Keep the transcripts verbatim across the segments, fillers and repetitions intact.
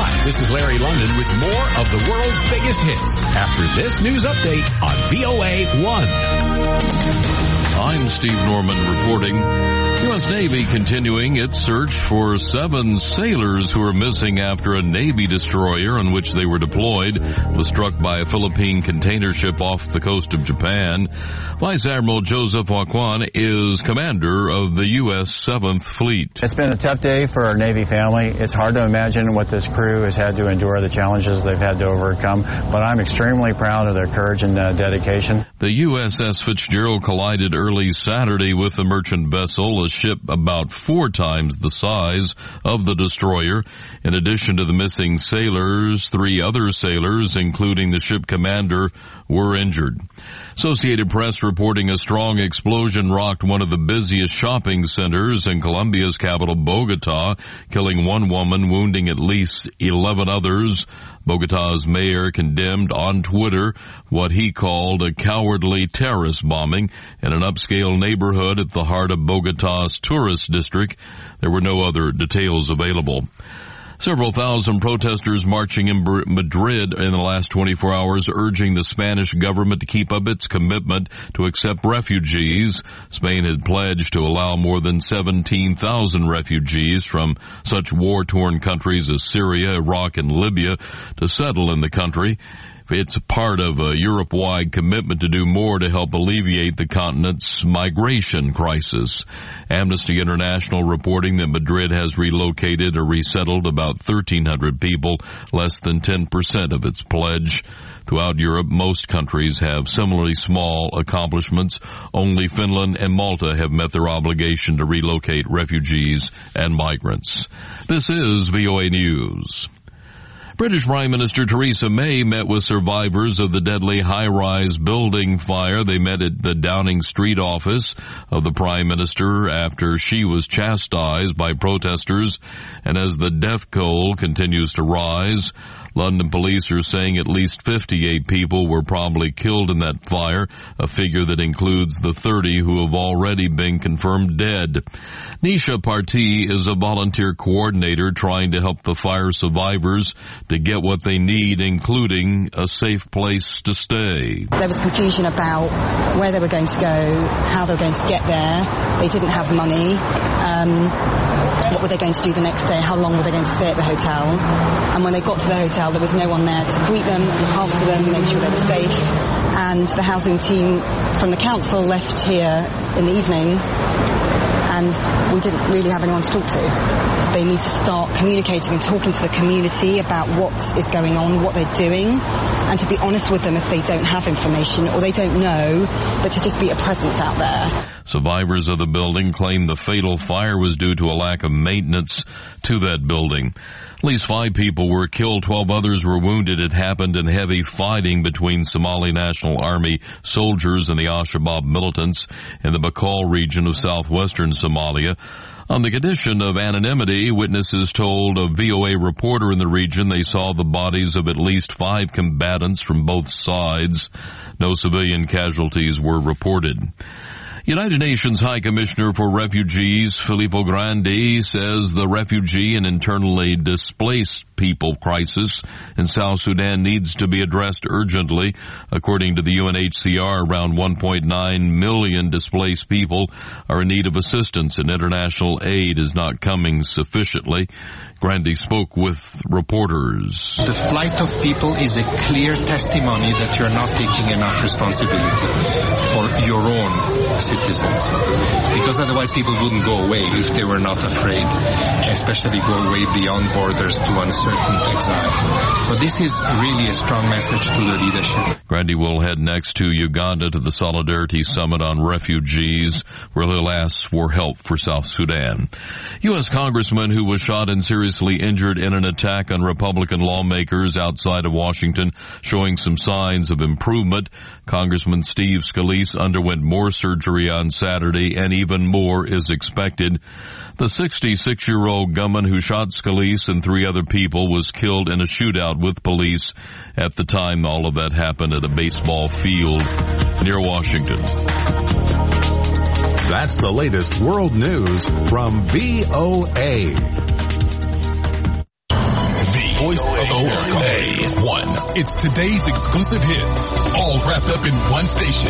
Hi, this is Larry London with more of the world's biggest hits after this news update on V O A one. I'm Steve Norman reporting. U S Navy continuing its search for seven sailors who are missing after a Navy destroyer on which they were deployed was struck by a Philippine container ship off the coast of Japan. Vice Admiral Joseph Ocon is commander of the U S seventh Fleet. It's been a tough day for our Navy family. It's hard to imagine what this crew has had to endure, the challenges they've had to overcome, but I'm extremely proud of their courage and uh, dedication. The U S S Fitzgerald collided early Saturday with a merchant vessel, a ship about four times the size of the destroyer. In addition to the missing sailors, three other sailors, including the ship commander, were injured. Associated Press reporting a strong explosion rocked one of the busiest shopping centers in Colombia's capital, Bogota, killing one woman, wounding at least eleven others. Bogota's mayor condemned on Twitter what he called a cowardly terrorist bombing in an upscale neighborhood at the heart of Bogota's tourist district. There were no other details available. Several thousand protesters marching in Madrid in the last twenty-four hours, urging the Spanish government to keep up its commitment to accept refugees. Spain had pledged to allow more than seventeen thousand refugees from such war-torn countries as Syria, Iraq, and Libya to settle in the country. It's part of a Europe-wide commitment to do more to help alleviate the continent's migration crisis. Amnesty International reporting that Madrid has relocated or resettled about thirteen hundred people, less than ten percent of its pledge. Throughout Europe, most countries have similarly small accomplishments. Only Finland and Malta have met their obligation to relocate refugees and migrants. This is V O A News. British Prime Minister Theresa May met with survivors of the deadly high-rise building fire. They met at the Downing Street office of the Prime Minister after she was chastised by protesters. And as the death toll continues to rise, London police are saying at least fifty-eight people were probably killed in that fire, a figure that includes the thirty who have already been confirmed dead. Nisha Parti is a volunteer coordinator trying to help the fire survivors to get what they need, including a safe place to stay. There was confusion about where they were going to go, how they were going to get there. They didn't have money. Um, what were they going to do the next day? How long were they going to stay at the hotel? And when they got to the hotel, there was no one there to greet them, look after them, make sure they were safe. And the housing team from the council left here in the evening, and we didn't really have anyone to talk to. They need to start communicating and talking to the community about what is going on, what they're doing, and to be honest with them if they don't have information or they don't know, but to just be a presence out there. Survivors of the building claim the fatal fire was due to a lack of maintenance to that building. At least five people were killed, twelve others were wounded. It happened in heavy fighting between Somali National Army soldiers and the Al-Shabaab militants in the Bakool region of southwestern Somalia. On the condition of anonymity, witnesses told a V O A reporter in the region they saw the bodies of at least five combatants from both sides. No civilian casualties were reported. United Nations High Commissioner for Refugees, Filippo Grandi, says the refugee and internally displaced people crisis in South Sudan needs to be addressed urgently. According to the U N H C R, around one point nine million displaced people are in need of assistance, and international aid is not coming sufficiently. Grandi spoke with reporters. The flight of people is a clear testimony that you're not taking enough responsibility for your own citizens. Because otherwise people wouldn't go away if they were not afraid, especially go away beyond borders to uncertain exile. So this is really a strong message to the leadership. Grandi will head next to Uganda to the Solidarity Summit on Refugees, where he'll ask for help for South Sudan. U S congressman who was shot and seriously injured in an attack on Republican lawmakers outside of Washington showing some signs of improvement. Congressman Steve Scalise underwent more surgery on Saturday, and even more is expected. The sixty-six-year-old gunman who shot Scalise and three other people was killed in a shootout with police. At the time all of that happened at a baseball field near Washington. That's the latest world news from V O A. V voice of America. A one. It's today's exclusive hits, all wrapped up in one station.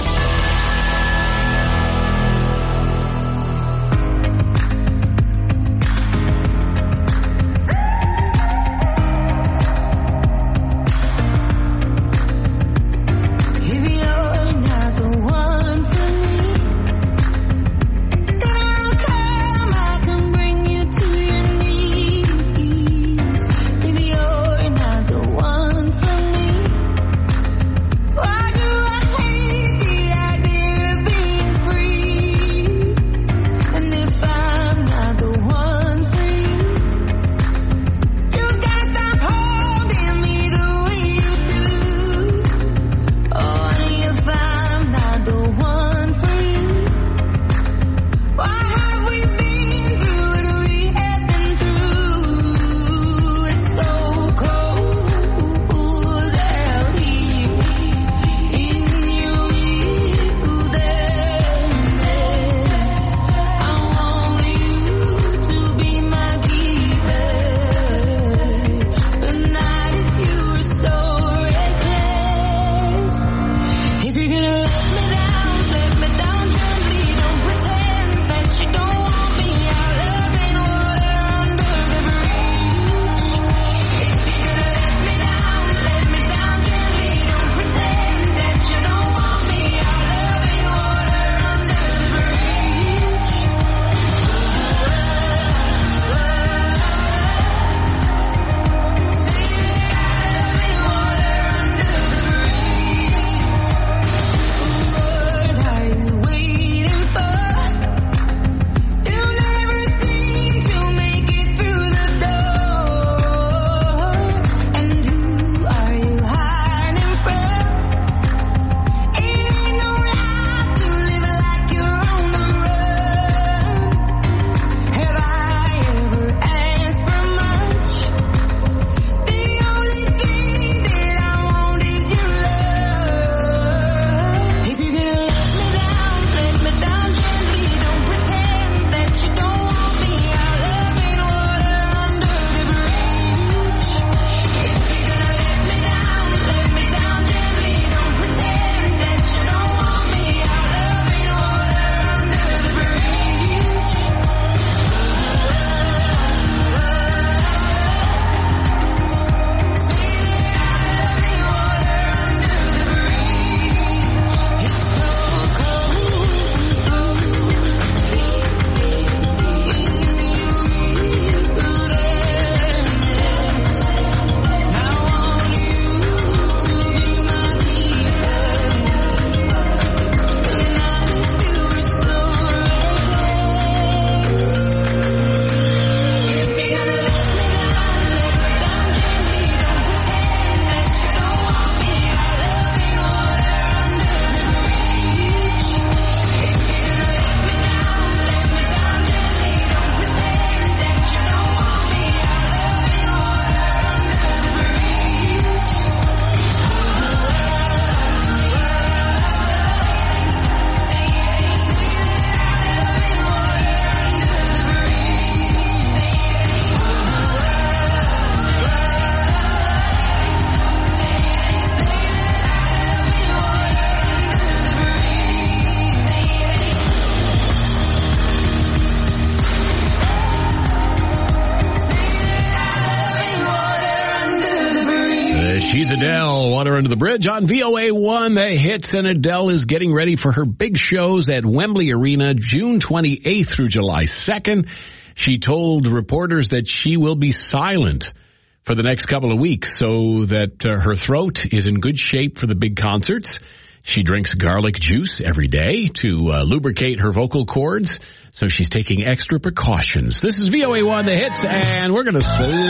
She's Adele, Water Under the Bridge on V O A one. The hits, and Adele is getting ready for her big shows at Wembley Arena June twenty-eighth through July second. She told reporters that she will be silent for the next couple of weeks so that uh, her throat is in good shape for the big concerts. She drinks garlic juice every day to uh, lubricate her vocal cords, so she's taking extra precautions. This is V O A one, the hits, and we're going to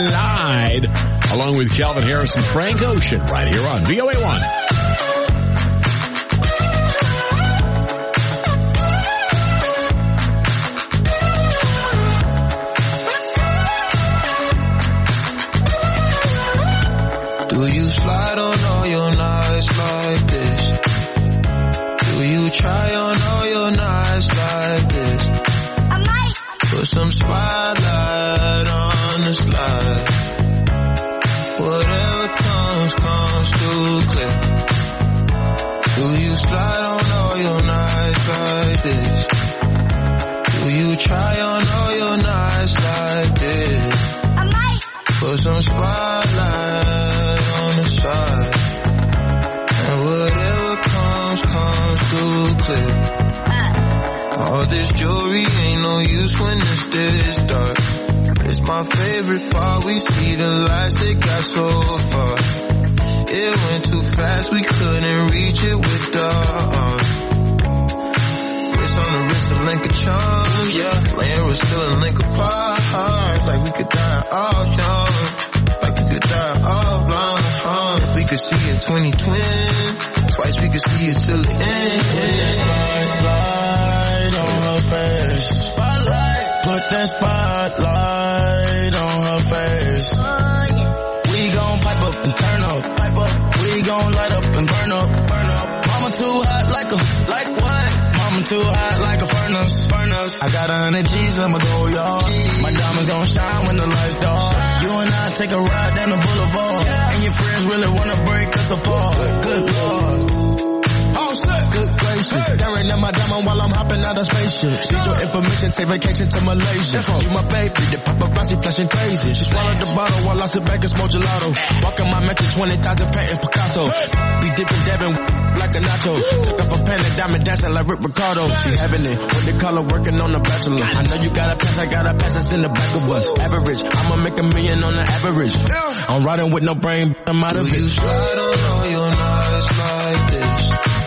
slide along with Calvin Harris and Frank Ocean right here on V O A one. Do you slide on all your nights like this? Do you try on all your nights like this? I might put some spotlight on the slide. Put some spotlight on the side. And whatever comes, comes through clear. All this jewelry ain't no use when it's this dark. It's my favorite part, we see the lights that got so far. It went too fast, we couldn't reach it with the arms. Wrist on the wrist, a link of charms, yeah. Laying was still a link apart. Like we could die all young, like we could die all blind. uh, If we could see in twenty twenty, twice we could see it till the end. Spotlight on her face. Spotlight. Put that spotlight on her face. We gon' pipe up and turn up, pipe up. We gon' light up and burn up, burn up. Mama too hot like a, like what? Mama too hot like a furnace, furnace. I got a hundred G's, I'ma go, y'all. My diamonds gon' shine when the lights dark. You and I take a ride down the boulevard, and your friends really wanna break us apart. Good Lord. Good gracious, staring at my diamond while I'm hopping out of spaceship. Need your information, take vacation to Malaysia. You my baby, the paparazzi flashing crazy. She swallowed the bottle while I sit back and smoke gelato. Walking my mansion, twenty thousand painting Picasso. Be dipping, dabbing like a nacho. Took up a pen and diamond dancing like Rick Ricardo. She having it with the color working on the bachelor. I know you got a pass, I got a pass that's in the back of us. Average, I'ma make a million on the average. I'm riding with no brain, I'm out of it. You slide on all your nights like this.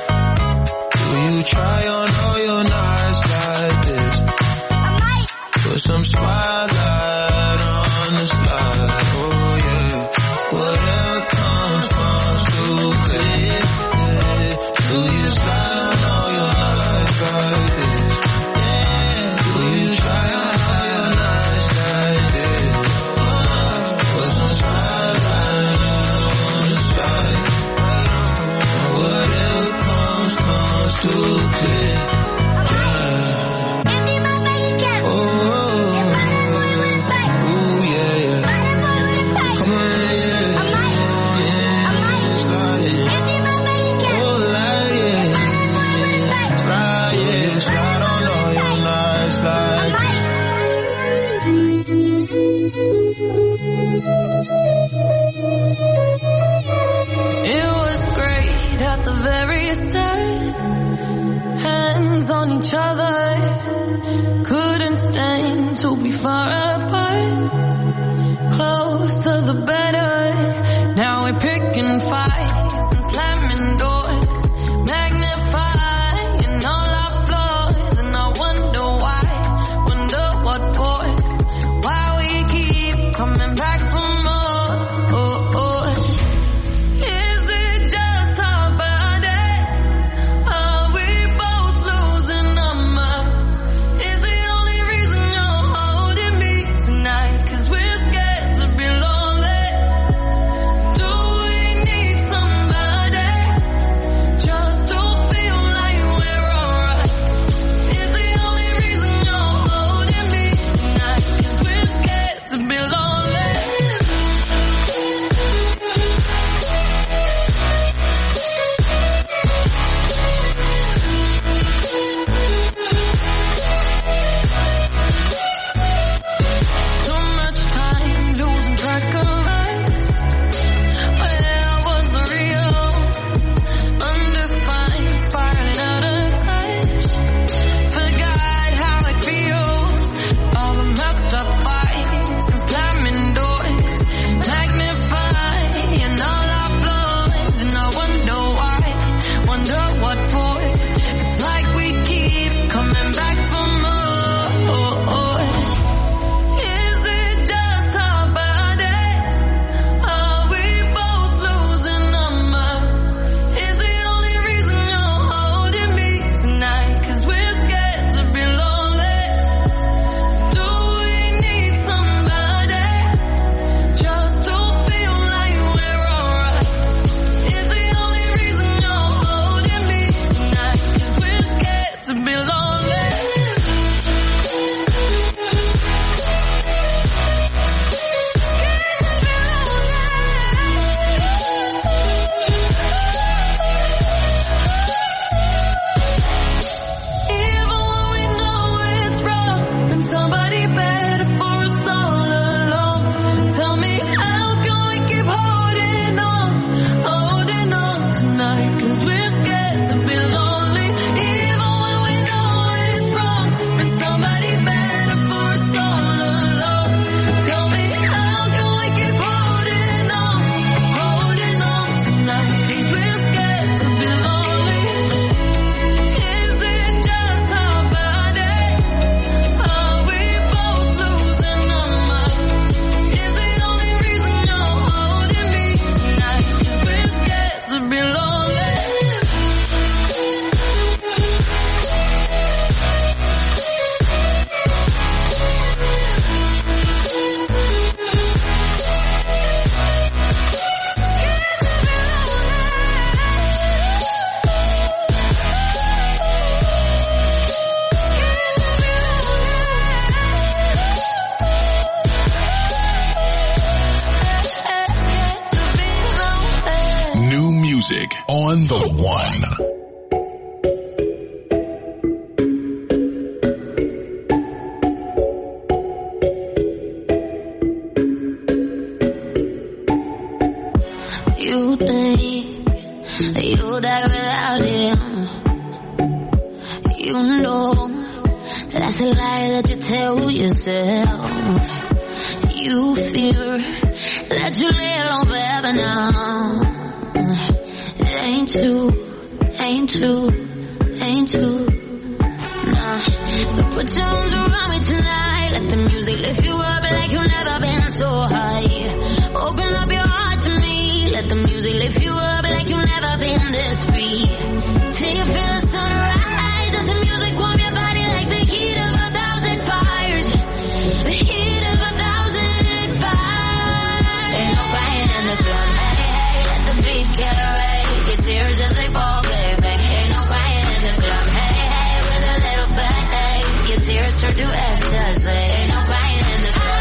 You try on all your nights like this. Put some spotlight on the slide. Oh yeah. Whatever comes, comes through clear. Do you slide on all your nights like this? Do you try on all your nights like this? Put some spotlight on the slide. Whatever comes, comes too clear, yeah. Oh, ooh, yeah, yeah. Come on, yeah. Oh, yeah. Slide, yeah. Oh, slide, yeah. Slide, yeah. Slide on all your nights, slide. It was great at the very start. Hands on each other, couldn't stand to be far apart. Closer the better. Now we're picking fights and slamming doors, magnifying all our flaws. And I wonder why, wonder what for, why we keep coming back for more. Oh, oh. Is it just our bodies? Are we both losing our minds? Is the only reason you're holding me? music on the one. You think that you'll die without him. You know that's a lie that you tell yourself. You fear that you lay alone forever now. It ain't true, ain't true, ain't true. Nah. So put your arms around me tonight. Let the music lift you up like you've never been so high. Open up your heart to me. Let the music lift you up like you've never been this free. Till you feel the sunrise. Let the music warm your body like the heat of a thousand fires. The heat of a thousand fires. Ain't no crying in the club. Hey, hey, let the beat get away. Your tears as they fall, baby. Ain't no crying in the club. Hey, hey, with a little bit, hey. Your tears turn to ecstasy. Ain't no crying in the club.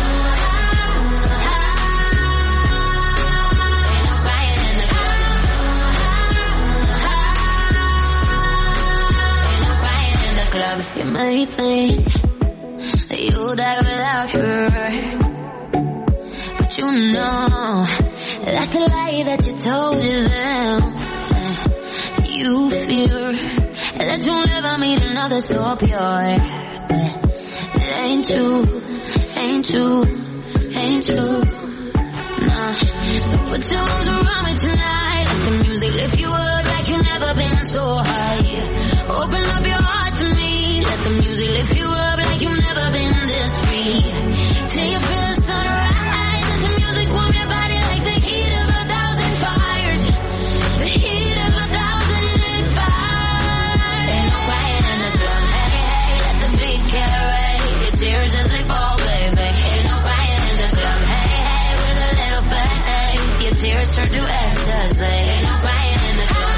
You may think that you'll die without her, but you know that's a lie that you told yourself. You fear that you'll never meet another so pure. It ain't true, ain't true, ain't true. Nah. So put your arms around me tonight. Let the music lift you up like you've never been so high. Open up your heart to me. Let the music lift you up like you've never been this free. Till you feel the sunrise. Let the music warm your body like the heat of a thousand fires. The heat of a thousand fires. Ain't no quiet in the club. Hey, hey, let the beat carry your tears as they fall, baby. Ain't no quiet in the club. Hey, hey, with a little bit, hey. Your tears turn to ecstasy. Ain't no quiet in the club.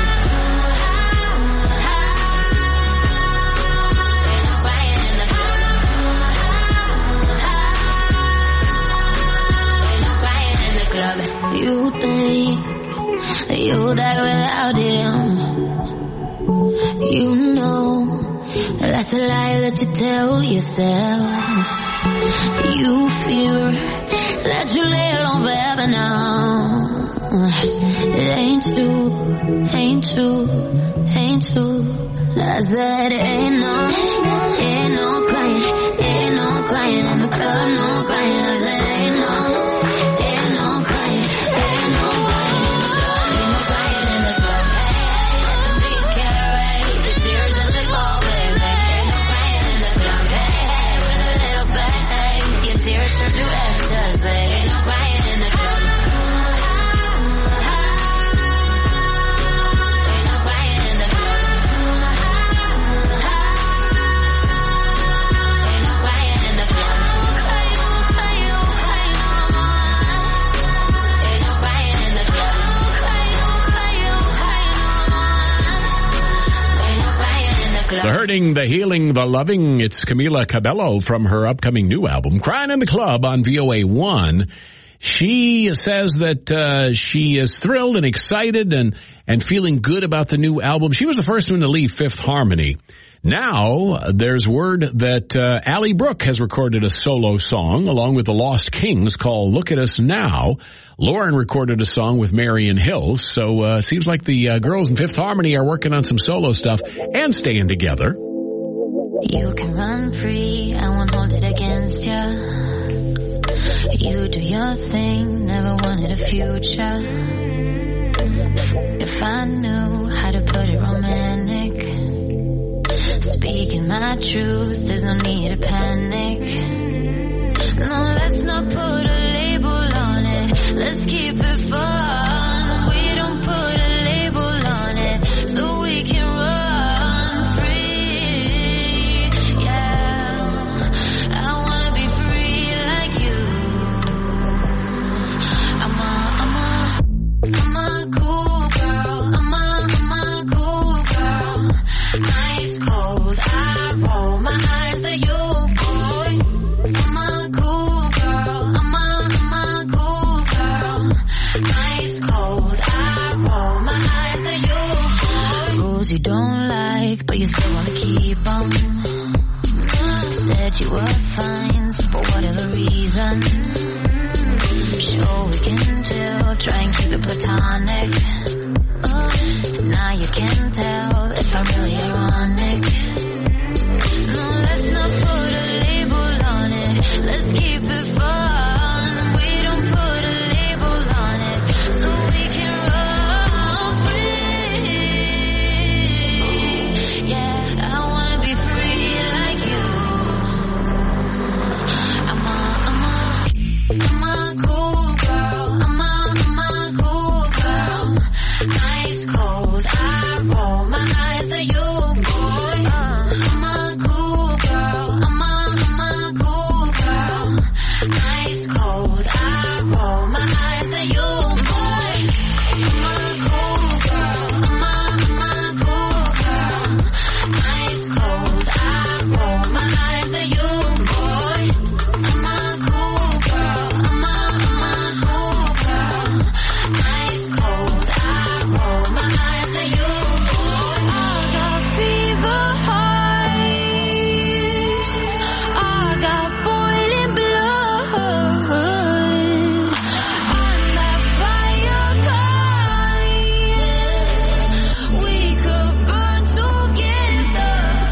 You think that you'll die without him. You know that's a lie that you tell yourself. You fear that you lay alone forever now. It ain't true, ain't true, ain't true. I said ain't no, ain't no crying, ain't no crying in the club, no crying. I said ain't no. The hurting, the healing, the loving. It's Camila Cabello from her upcoming new album, Crying in the Club on V O A one. She says that uh, she is thrilled and excited and, and feeling good about the new album. She was the first one to leave Fifth Harmony. Now, there's word that uh, Ally Brooke has recorded a solo song along with the Lost Kings called Look at Us Now. Lauren recorded a song with Marion Hills. So uh seems like the uh, girls in Fifth Harmony are working on some solo stuff and staying together. You can run free, I won't hold it against ya. You do your thing, never wanted a future. If I knew how to put it romantic, speaking my truth, there's no need to panic. No, let's not put a label on it. Let's keep it fun. We don't put a label on it, so we can run free. Yeah, I wanna be free like you. I'm a, I'm a, I'm a cool girl. I'm a, I'm a cool girl. Ice cold, I roll my eyes at you, boy. I'm a cool girl. I'm a but you still wanna keep on. Said you were fine, so for whatever reason. Sure we can chill, try and keep it platonic. Oh, now you can tell if I'm really ironic. No, let's not put a label on it. Let's keep it fun. We don't put a label on it, so we can run free. Yeah, I wanna be free like you. I'm a, I'm a, I'm a cool girl. I'm a, I'm a cool girl. Ice cold, I roll my eyes at you, boy. Uh, I'm a cool girl. I'm a, I'm a cool girl. Ice cold, I roll my eyes at you, boy. I'm a cool girl. I'm a, I'm a cool girl. Ice cold, I roll my eyes at you, boy. I'm a cool girl. I'm a, I'm a cool girl. Ice cold, I roll my eyes at you, boy. I got fever hearts. I got boiling blood. I'm that fire kind. We could burn together.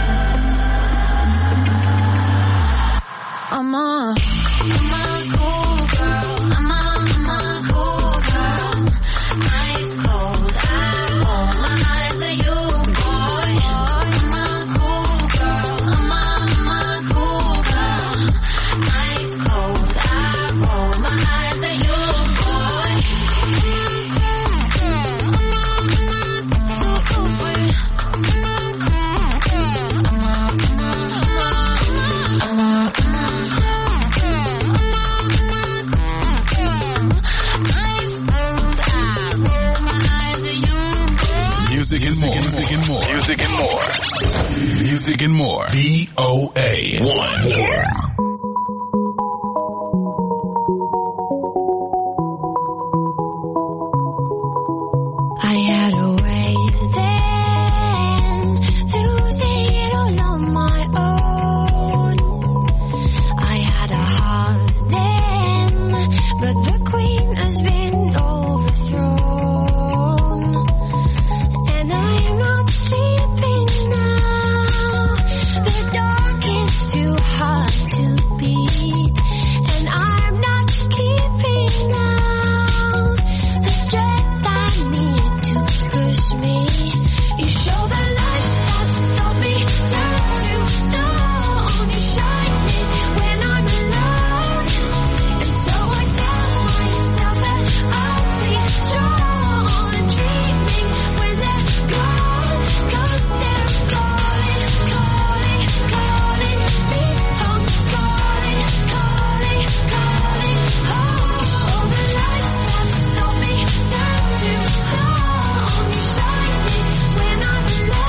I'm a, I'm a cool girl. I'm a, I'm a cool girl. Ice cold, I roll my eyes at you, boy. I'm a cool girl. I'm a, I'm a cool girl. Ice cold, I roll my eyes at you, boy. So cool for you. I'm a, I'm a, I'm a, ice cold, I roll my eyes at you, boy. Music and more. Music and more. Music and more. Music and more. V O A one. I had a way then, losing it all on my own. I had a heart then, but the queen has been overthrown. And I'm not sleeping now. The dark is too hard to beat. And I'm not keeping now the strength I need to push me. You show the lights that stop me, turn to stone. You shine me when I'm alone. And so I tell myself that I'll be strong and dreaming when they're gone. 'Cause they're calling, calling, calling me home. Calling, calling, calling home. You show the lights that stop me, turn to stone. You shine me when I'm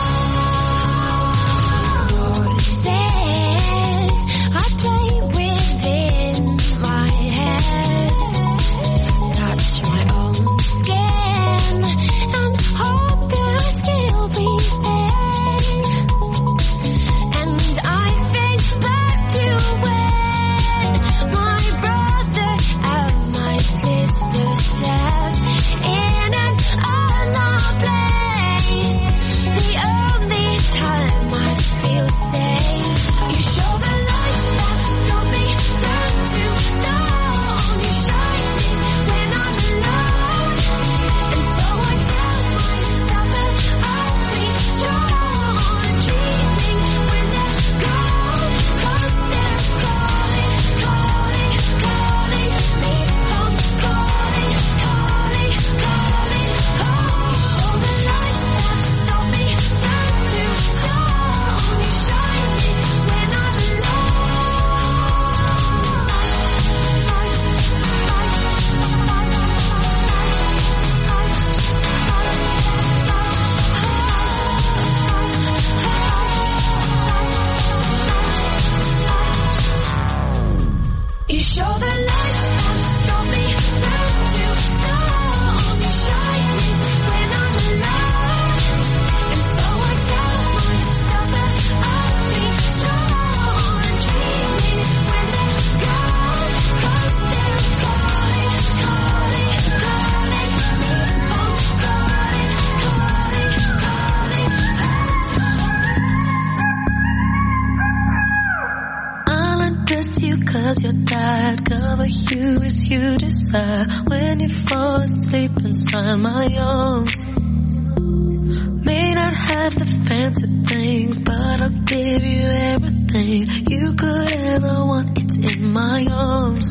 alone. Voices I play within my head, touch my own skin and hope that I still breathe in. And I think back to when my brother and my sister slept in an unknown place. The only time I feel safe. You show the lights that stop me, turn to stone. You shine me when I'm alone. And so I tell myself that I'll be strong and dreaming when they're gone. 'Cause they're calling, calling, calling me home. Calling, calling, does your dad cover you as you desire when you fall asleep inside my arms? May not have the fancy things, but I'll give you everything you could ever want. It's in my arms.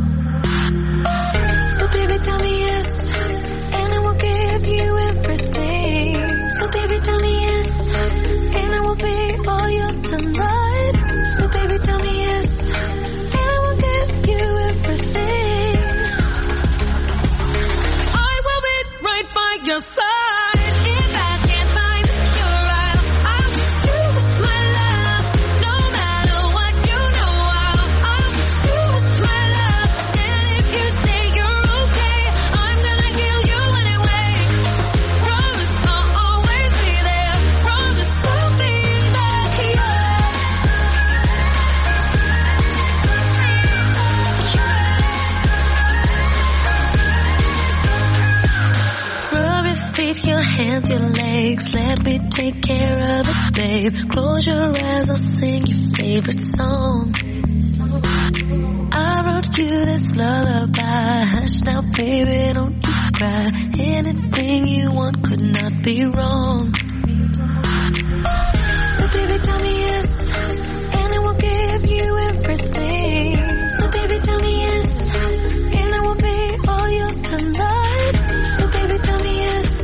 So baby, tell me yes, and I will give you everything. So baby, tell me yes, and I will be all yours tonight. So baby, tell me yes, and I will give you everything. I will be right by your side. Hands, your legs, let me take care of it, babe. Close your eyes, I'll sing your favorite song. I wrote you this lullaby. Hush now, baby, don't you cry. Anything you want could not be wrong. So baby, tell me yes, and I will give you everything. So baby, tell me yes, and I will be all yours tonight. So baby, tell me yes,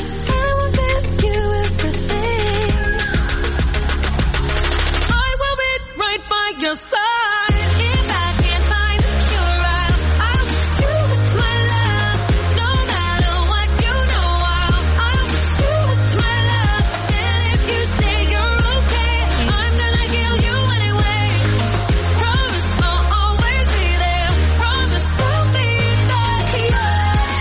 your side. If I can't find your eye, I'll put you with my love. No matter what, you know I'll, I'll put you with my love. And if you say you're okay, I'm gonna kill you anyway. Promise I'll always be there. Promise I'll be back here.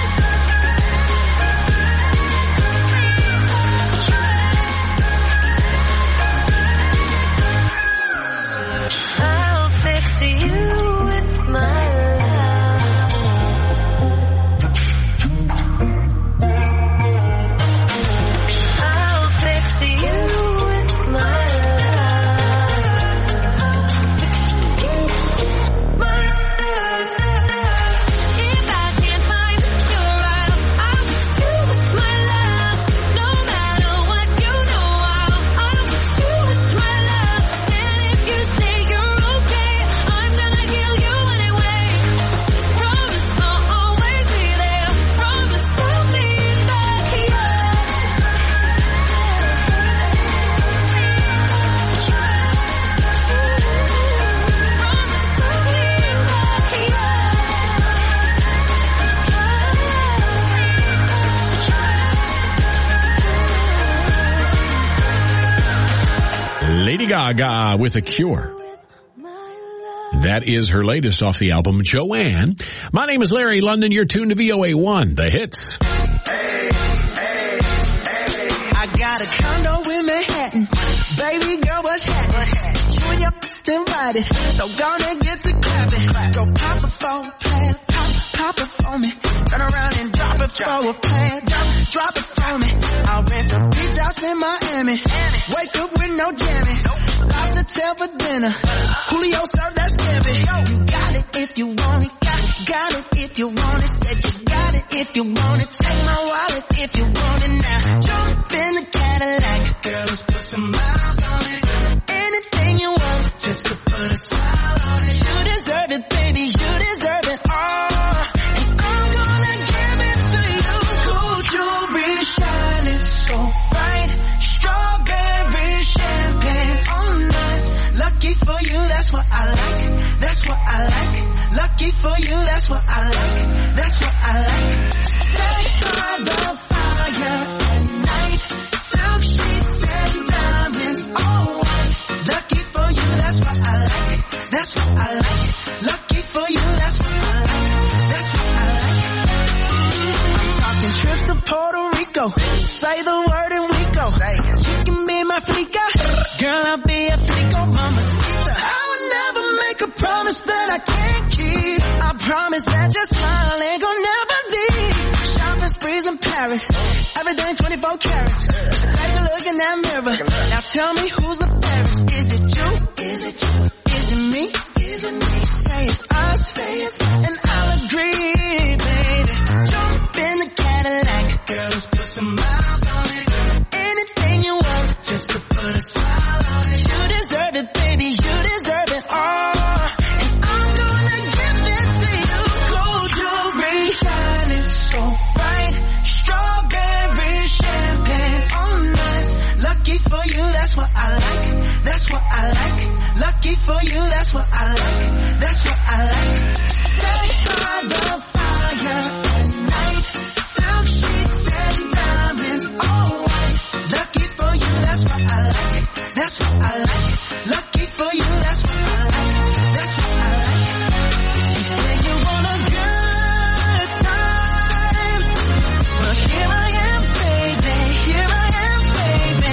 I'll fix you with my love. I'll fix you with my love. My love. If I can't find your eye, I'll fix you with my love. No matter what, you know I'll, I'll fix you with my love. And if you say you're okay, I'm gonna kill you anyway. Promise I'll always be there. Promise I'll be back here. Lady Gaga with A Cure. That is her latest off the album, Joanne. My name is Larry London. You're tuned to V O A one, the hits. I got a condo in Manhattan. Baby girl, what's happening? You and your invited, so gonna get to clapping. Go pop it for a plan, pop, pop it for me. Turn around and drop it for a plan, drop, drop it for me. I'll rent a beach house in Miami. Wake up with no jammies. Lobster tail for dinner. Julio served that scampi. You got it if you want it. Got, got it if you want it. Said you got it if you want it. Take my wallet if you want it now. Jump in the Cadillac. Girl, let's put some miles on it. Anything you want, just to put a smile on it. You deserve it, baby. You deserve it all. And I'm gonna give it to you. Gold jewelry shining so bright. Strawberry champagne on us. Lucky for you, that's what I like. That's what I like. Lucky for you, that's what I like. That's what I like. Stay by the fire at night. Silk sheets and diamonds, all white. Lucky for you, that's what I like. That's what I like. Lucky for you, that's what I like. That's what I like. I'm talking trips to Puerto Rico. Say the word and we go. You can be my flica. Girl, I'll be a flico, mamacita. I would never make a promise that I can't keep. I promise that your smile ain't gonna never leave. Shopping sprees in Paris. Everything twenty-four carats. Take a look in that mirror. Now tell me who's the fairest. Is it you? Is it you? Is it me? Is teasing me, say it's us, and I'll agree, baby. Jump in the Cadillac, girl, let's put some miles on it. Anything you want, just to put a smile on it. You deserve it, baby, you deserve it all. And I'm gonna give it to you. Gold jewelry, shining so bright. Strawberry champagne on us. Lucky for you, that's what I like. That's what I like. Lucky for you, that's what I like. That's what I like. Stay by the fire at night. Silk sheets and diamonds, all white. Lucky for you, that's what I like. That's what I like. Lucky for you, that's what I like. That's what I like. You say you want a good time. Well, here I am, baby. Here I am, baby.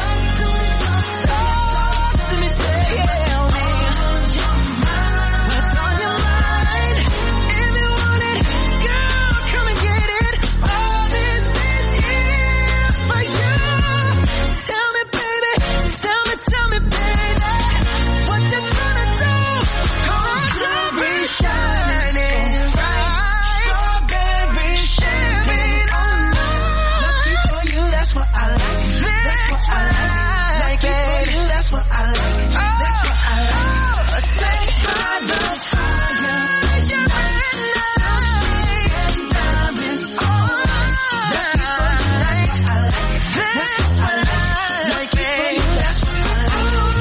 Talk to me, tell me what's on your mind. If you want it, girl, come and get it. All this is here for you. Tell me, baby. Tell me, tell me, baby. What you gonna do? Gold jewelry shining bright. Strawberry champagne on us. Lucky for you, that's what I like. That's what I like. Lucky for you, that's what I like. That's what I like. Stay by the fire at night. And diamonds all night. Lucky for you, that's what I like. That's what I like. Lucky for you, that's what I like.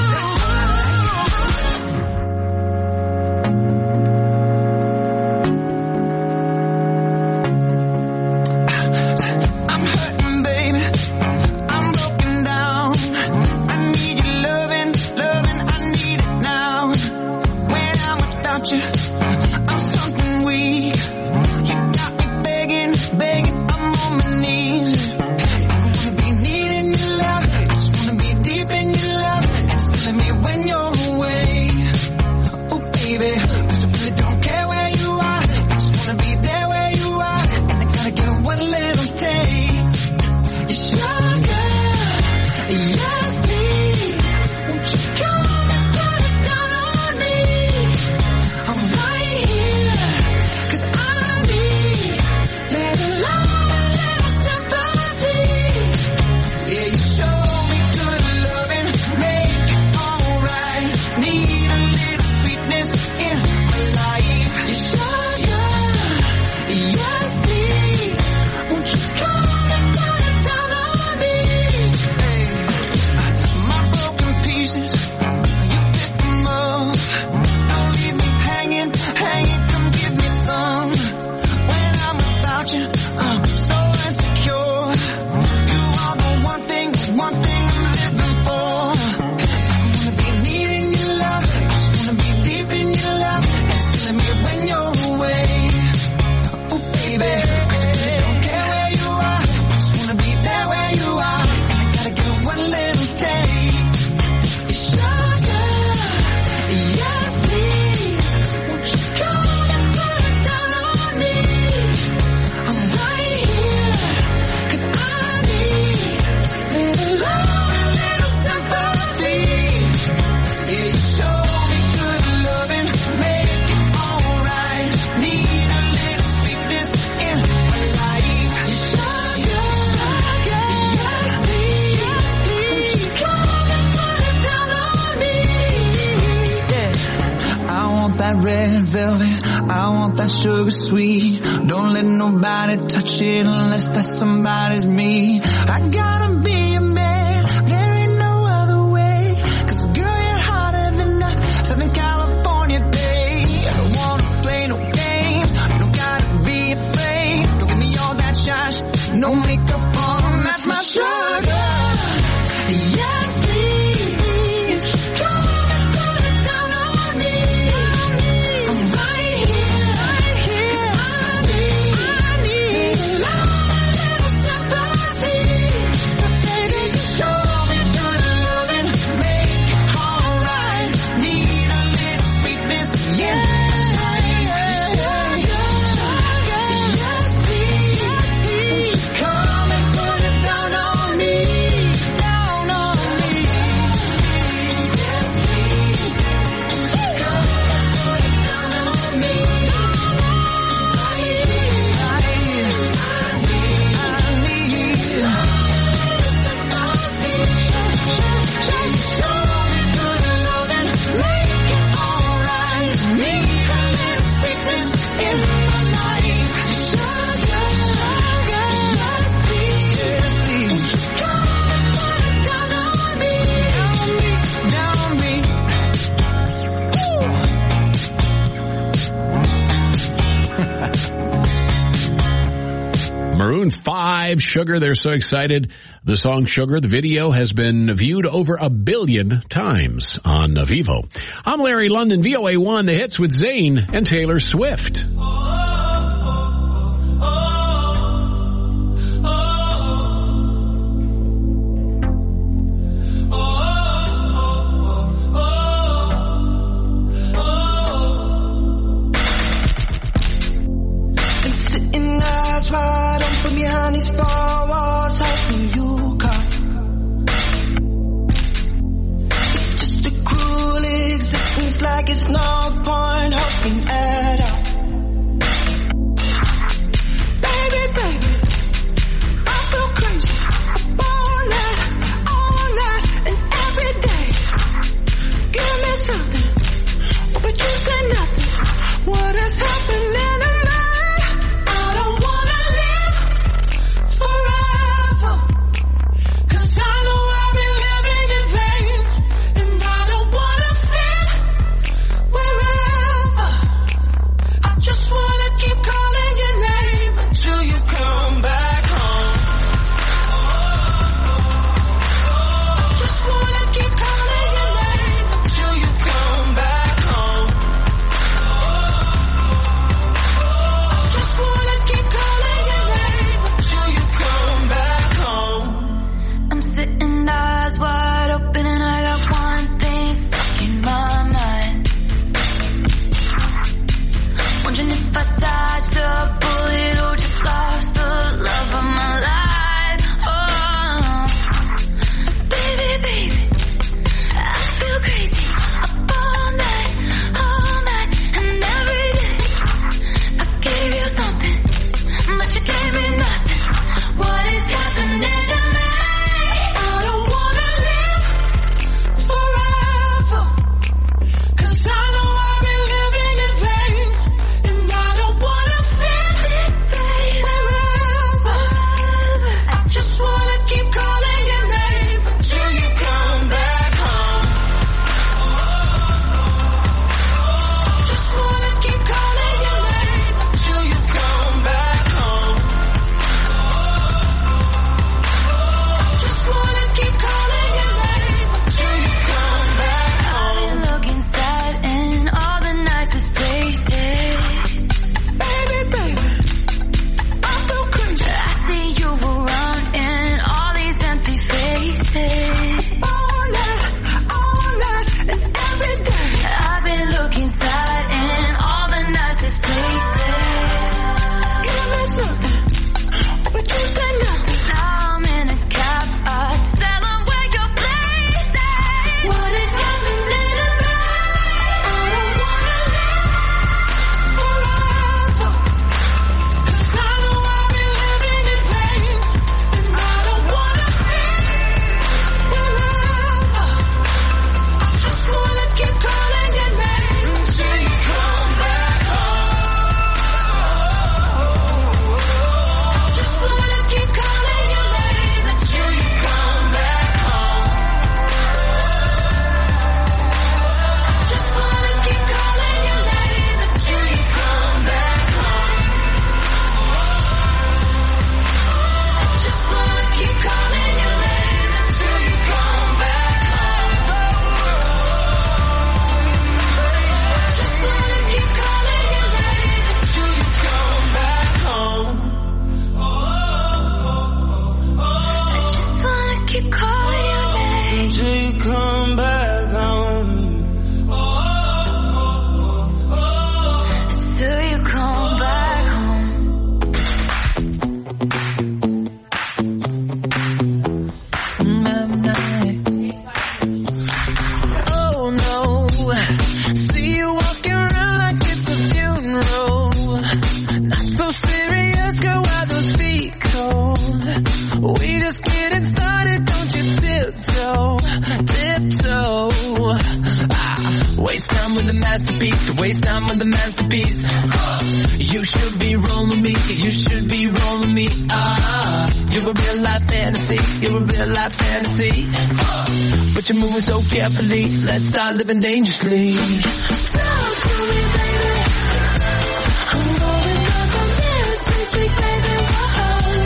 I'm hurting, baby. I'm broken down. I need your loving, loving. I need it now. When I'm without you, I'm something weak. You got me begging, begging. I'm on my knees. I wanna be needing your love. I just wanna be deep in your love. And it's killing me when you're away. Oh, baby, 'cause I really don't care where you are. I just wanna be there where you are. And I gotta get one little taste. Your sugar, yes, please. Won't you come and put it down on me? I'm right here, 'cause I need little love and little sympathy. Yeah, you show me good loving, make it alright. Need a little sweetness in my life. Your sugar, yes, please. Won't you come and put it down on me? Hey, my broken pieces, you pick them up. Don't leave me hanging, hanging. Come give me some. When I'm without you, I'm so insecure. You are the one thing, one thing I'm living for. I wanna be needing your love. I just wanna be deep in your love. It's killing me when you're away. Oh, baby, I really don't care where you are. I just wanna be there where you are. And I gotta get one little taste. Your sugar, yes, please. Won't you come and put it down on me? I'm right here, 'cause I need little love and little sympathy. Yeah, you show me good loving, make it alright. Need a little sweetness in my life. You sugar, yes, please. Won't you come and put it down on me? Yeah. I want that red velvet, I want that sugar sweet. Don't let nobody touch it unless that somebody's me. I gotta be a man, there ain't no other way. 'Cause girl, you're hotter than a Southern California day. I don't wanna play no games, you don't gotta be afraid. Don't give me all that shine, no makeup on, that's my sugar. Yes, please. Come and put it down on me. I'm right here, right here. 'Cause I need, I need love and little sympathy. So baby, you show me good loving, make it alright. Need a little sweetness, yeah. Yes, please. Won't you come and Maroon five, Sugar. They're so excited. The song Sugar, the video, has been viewed over a billion times on Vivo. I'm Larry London, V O A one, the hits with Zayn and Taylor Swift. Wide open behind these four walls, hoping you come. It's just a cruel existence, like it's no point hoping at all. Baby, baby, I feel crazy. Up all night, all night, and every day. Give me something, but you say nothing. What is happening? Let's start living dangerously. Talk to me, baby. I'm going up on this sweet, sweet baby. Whoa.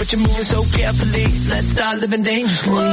but you're moving so carefully. Let's start living dangerously. Whoa.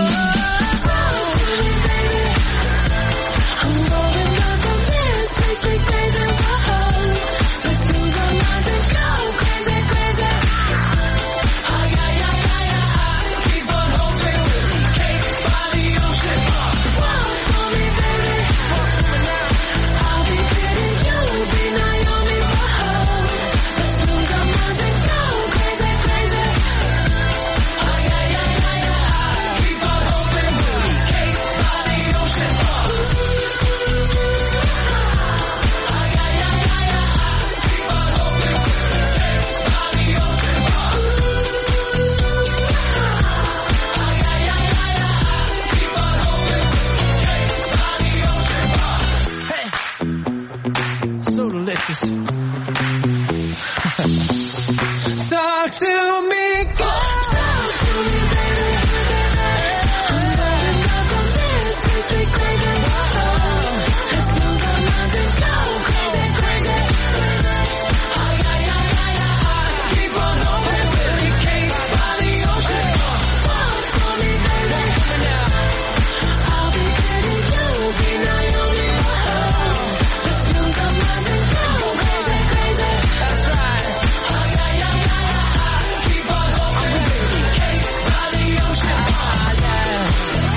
I'm going up on this, sweet, sweet, crazy, whoa. Let's lose our minds and go crazy, crazy. Oh, yeah, yeah, yeah, yeah. Keep on hoping we'll be caked by the ocean. Whoa, call me baby. I'll be pretty, you'll be Naomi, whoa. Let's lose our minds and go crazy, crazy. Oh, yeah, yeah, yeah, yeah. Keep on hoping we'll be caked by the ocean. So delicious. Talk to me, girl. Talk to me, baby. I'm loving up on this, sweet, sweet, crazy, whoa. Let's lose our minds and go crazy, crazy. Oh, yeah, yeah, yeah, yeah. Keep on hoping we'll be caked by the ocean. Whoa, call me baby. I'll be pretty, you'll be Naomi, whoa. Let's lose our minds and go crazy, crazy. That's right. Oh, yeah, yeah, yeah, yeah. Keep on hoping we'll be caked by the ocean. Oh, yeah.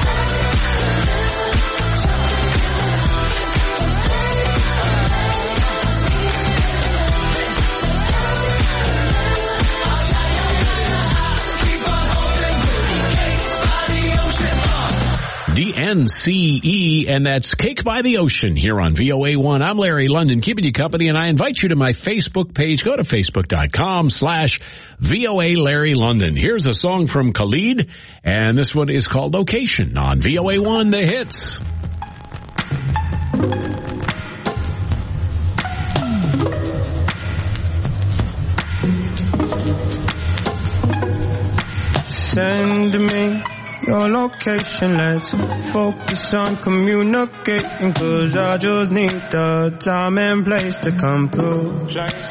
D N C E, and that's Cake by the Ocean here on V O A one. I'm Larry London, keeping you company, and I invite you to my Facebook page. Go to facebook.com slash VOA Larry London. Here's a song from Khalid, and this one is called Location on V O A one, The Hits. Send me your location, let's focus on communicating, cause I just need the time and place to come through.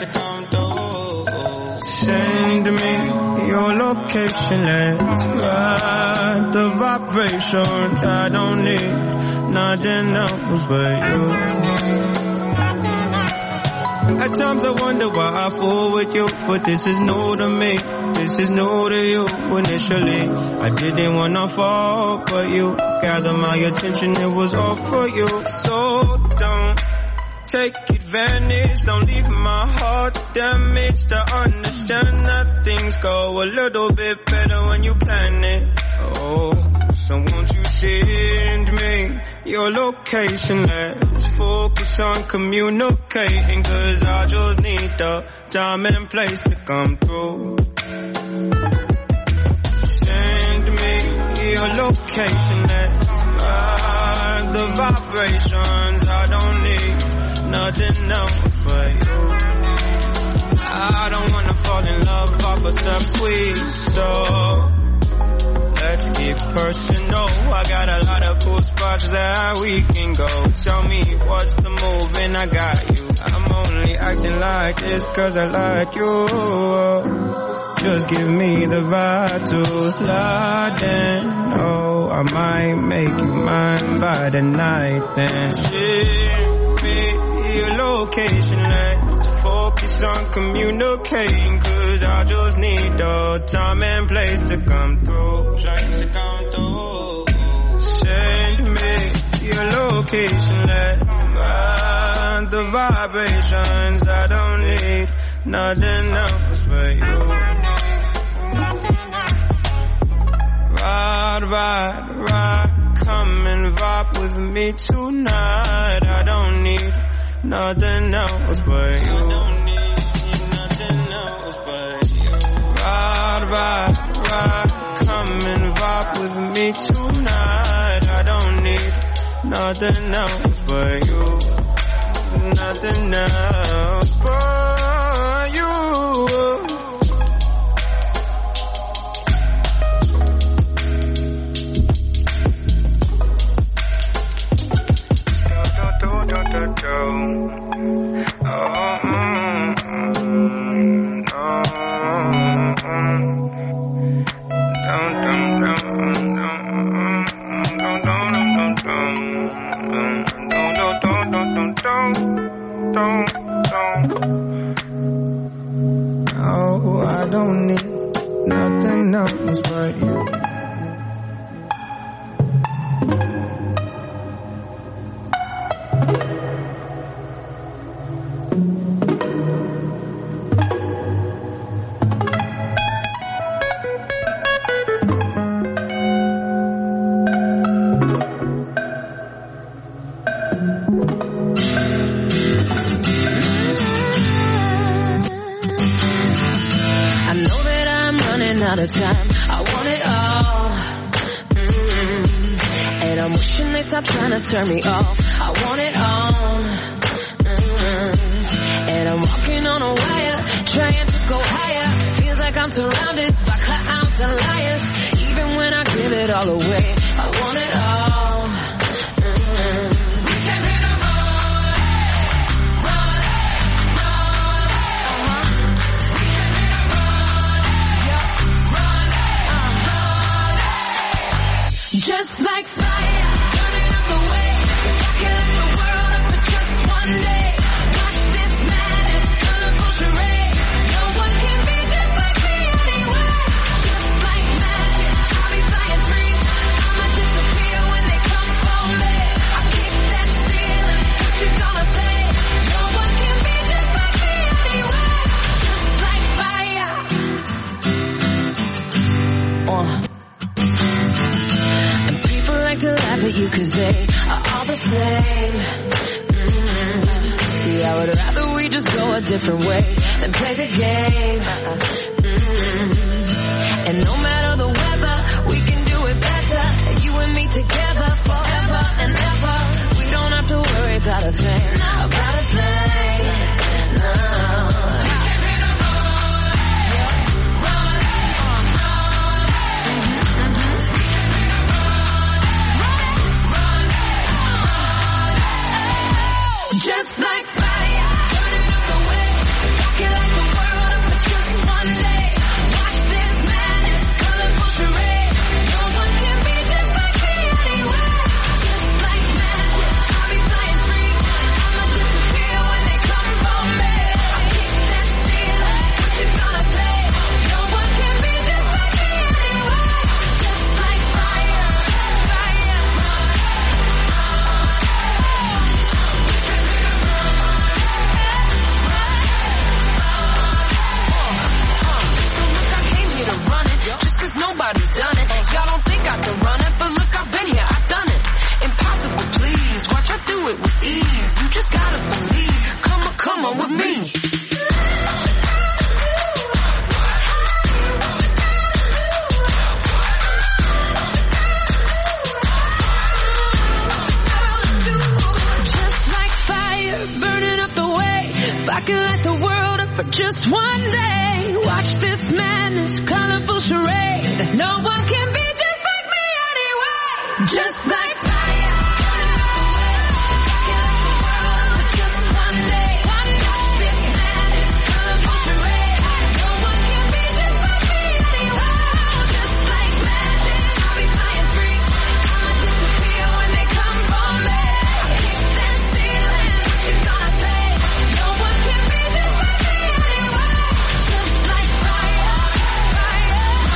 Send me your location, let's ride the vibrations. I don't need nothing else but you. At times I wonder why I fool with you, but this is new to me. This is new to you. Initially, I didn't wanna fall, but you gathered my attention. It was all for you. So don't take advantage. Don't leave my heart damaged. I understand that things go a little bit better when you plan it. Oh, so won't you send me your location? Let's focus on communicating, cause I just need the time and place to come through. Send me your location, let's ride the vibrations. I don't need nothing else but you. I don't wanna fall in love off a sub-sweet, so let's get personal. I got a lot of cool spots that we can go. Tell me what's the move and I got you. I'm only acting like this cause I like you. Just give me the vibe to slide in. Oh, I might make you mine by the night then. Ship me your location, let's focus on communicating, cause I just need the time and place to come through. Send me your location, let's find the vibrations. I don't need nothing else but you. Ride, ride, ride, come and vibe with me tonight. I don't need nothing else but you. I don't need nothing else but you. Ride, ride, ride, come and vibe with me tonight. I don't need nothing else but you. Nothing else but you. else but you. Out of time, I want it all. Mm-hmm. And I'm wishing they stop trying to turn me off. I want it all. Mm-hmm. And I'm walking on a wire, trying to go higher. Feels like I'm surrounded by clowns and liars. Even when I give it all away, I want it all. Mm-hmm. We can hit the road, road, road, uh-huh. We can hit the road, yeah. Just like fire, burning up the way, rocking like the world up for just one day. Watch this madness, colorful charade. No one can be just like me anyway. Just like magic, I'll be flying free. I'ma disappear when they come for me. I kick that ceiling, what you gonna say? No one can be just like me anyway. Just like fire. Uh. To laugh at you cause they are all the same. Mm-hmm. See, I would rather we just go a different way than play the game. Mm-hmm. And no matter the weather, we can do it better. You and me together forever and ever. We don't have to worry about a thing, about a thing. No. Just like fire, burning up the way, rocking like the world up for just one day. Watch this madness, colorful charade. No one can be just like me anyway. Just like magic, I'll be flying free. I'ma disappear when they come for me. I kick that ceiling, what you gonna say? No one can be just like me anyway. Just like fire, fire. Nobody's done it. Y'all don't think I can run it, but look, I've been here, I've done it. Impossible, please. Watch, I do it with ease. You just gotta believe. Come on, come on with me. Just like fire, burning up the way. If I could light the world up for just one day. Watch this madness, colorful charade. No one can be just like me anyway. Just like fire, burning up the way, rocking like the world for just one day. Watch this madness, colorful charade. No one can be just like me anyway. Just like magic, I'll be flying free. I'ma disappear when they come for me. I kick that ceiling, what you gonna say? No one can be just like me anyway. Just like fire, fire.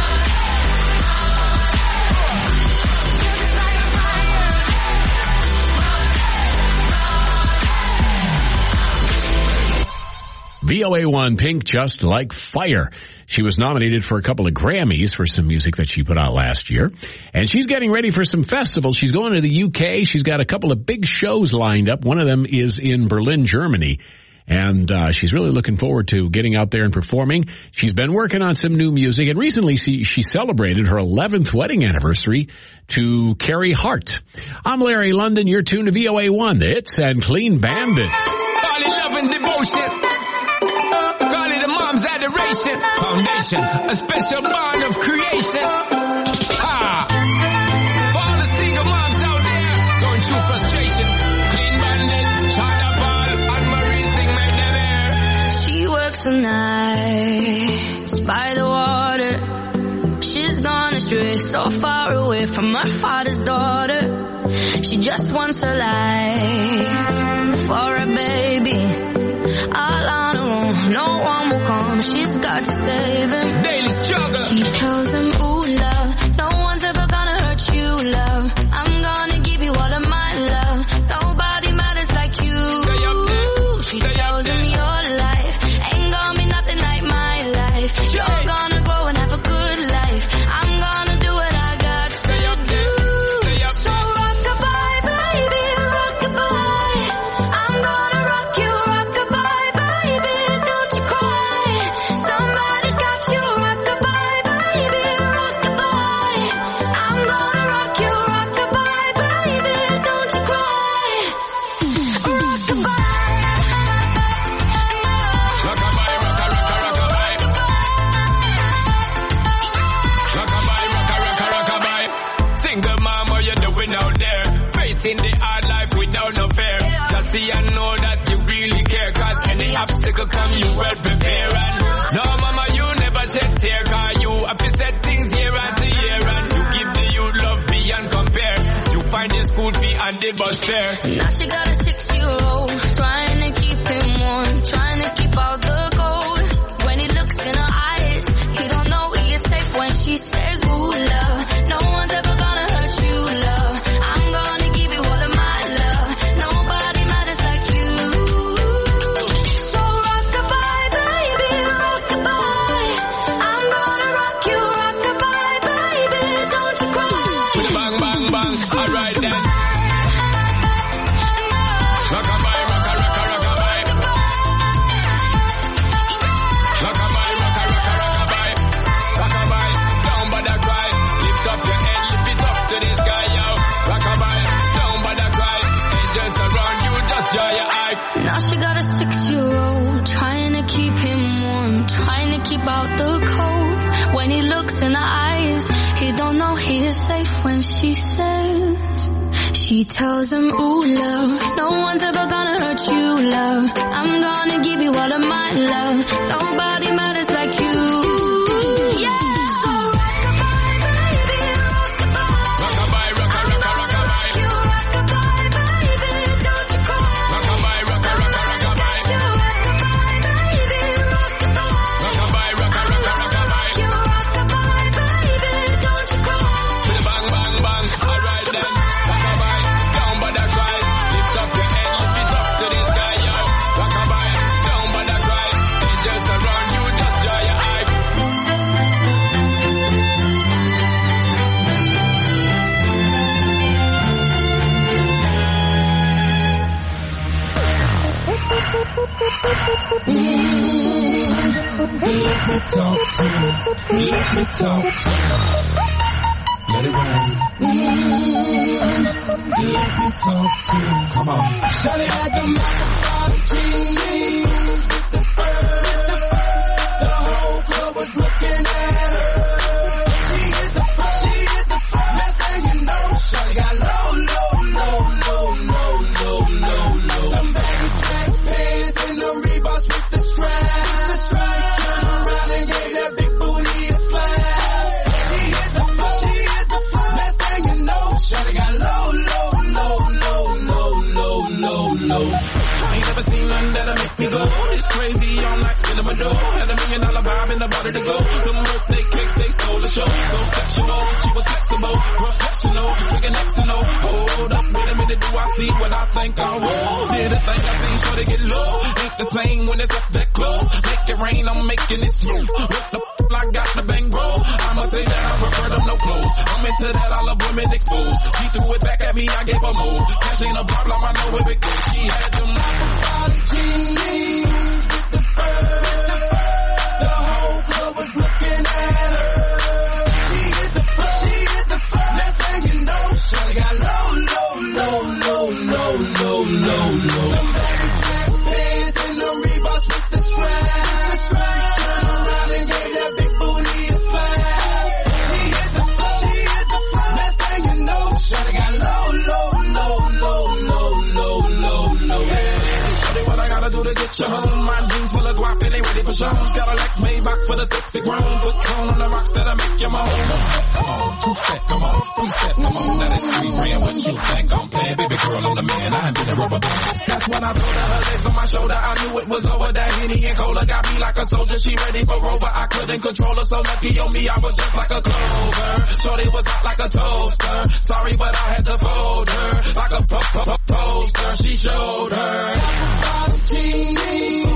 V O A one Pink, Just Like Fire. She was nominated for a couple of Grammys for some music that she put out last year. And she's getting ready for some festivals. She's going to the U K. She's got a couple of big shows lined up. One of them is in Berlin, Germany. And uh, she's really looking forward to getting out there and performing. She's been working on some new music. And recently she, she celebrated her eleventh wedding anniversary to Carrie Hart. I'm Larry London. You're tuned to V O A one, the Hits and Clean Bandit. Call it love and devotion. Call it a mom's adoration. Foundation, a special bond of creation. Ha! For all the single moms out there going through frustration. Clean bandit, China ball, Anne-Marie thing made them air. She works the nights by the water. She's gone astray, so far away from her father's daughter. She just wants her life for a baby. All on her own, no one will come. She's got to save him. Daily struggle. She tells him, ooh, in the hard life without no fear. Just see and know that you really care, cause any obstacle come you well prepare. And no mama, you never shed tear, cause you have to set things year after year. And you give the youth love beyond compare. You find the school fee and the bus fare. Now she got a six-year-old, trying to keep him warm, trying to keep out the cold. When he looks in her eyes, he don't know he is safe when she says, ooh, love, no one's ever gonna hurt you, love. I'm gonna give you all of my love. Nobody matters like you. So rock-a-bye, baby, rock-a-bye. I'm gonna rock you, rock-a-bye, baby, don't you cry. Bang, bang, bang, alright then. Rock-a-bye, rocka, rocka, rock-a-bye. Rock-a-bye, rocka, rocka, rock-a-bye. Rock-a-bye, down by the cry. Lift up your head, lift it up to the sky, yo. Rock-a-bye, down by the cry. Angels around you, just dry your eye. Now she got a six-year-old, trying to keep him warm, trying to keep out the cold. When he looks in her eyes, he don't know he is safe when she says, she tells him, ooh, love, no one's ever gonna hurt you, love. I'm gonna give you all of my love. Nobody matters like you. Yeah. So rock-a-bye, baby, rock-a-bye. Rock-a-bye, rocka, rocka, rock-a-bye. You rock-a-bye, baby, don't you cry. Rock-a-bye, rocka, rocka, rock-a-bye. You rock-a-bye, baby, rock-a-bye. Rock-a-bye, rocka, rocka, rock-a-bye. You rock-a-bye, baby, don't you cry. Bang, bang, bang, alright then. Rock-a-bye, down by the cry. Lift up your head, lift it up to the sky, yo. Rock-a-bye, down by the cry. Angels around you, just dry your eye. Let me talk to you. Let me talk to you. Let it rain. Let me talk to you. Come on. Shawty had the microphone genie with the bird. The whole club was looking at her. She hit the floor. She hit the floor. Next thing you know, shawty got low, low, low, low, low, low, low, low. Them baggy black pants and the Reeboks with the strap. The strap. Turn around and gave that big booty a slap. She hit the floor. She hit the floor. Next thing you know, shawty got low, low, low, low, low, low, low, low. I ain't never seen nothing that'll make me go. It's crazy, all night spinning my dough. Had a million dollar vibe in the body to go. Them birthday cakes, they stole the show. So sexual, she was flexible, professional, drinking X and O. Hold up, wait a minute, do I see what I think I will? Did a thing I seen, sure to get low. Ain't the same when it's up that close. Make it rain, I'm making it smooth. What the f***, I got the bang roll. I'ma say that I prefer them no clothes. I'm into that, all the women exposed. She threw it back at me, I gave her more. Cash ain't a problem, I know it big. She had them genies with the bird. The whole club was looking at her. She hit the floor. She hit the floor. Next thing you know, shawty got low, low, low, low, low, low, low, low. Them baggy black pants and the Reeboks with the strap. The strap. Turn around and gave that big booty a slap. She hit the floor. She hit the floor. Next thing you know, shawty got low, low, low, low, low, low, low, low. Shawty, what I gotta do to get you home? My jeans full of guap and they ready for shows. Got a Lex Maybach for the sexy grown. Put tone on the rocks that'll make you moan. Come on, two steps, come on, three steps, come on. Now that's three grand. What you think I'm playing? Baby girl, I'm the man. I ain't been a rubber band. That's when I told her her legs on my shoulder. I knew it was over. That Henny and Cola got me like a soldier. She ready for Rover. I couldn't control her. So lucky on me, I was just like a clover. Shorty was hot like a toaster. Sorry, but I had to fold her like a po po po poster. She showed her. Genie.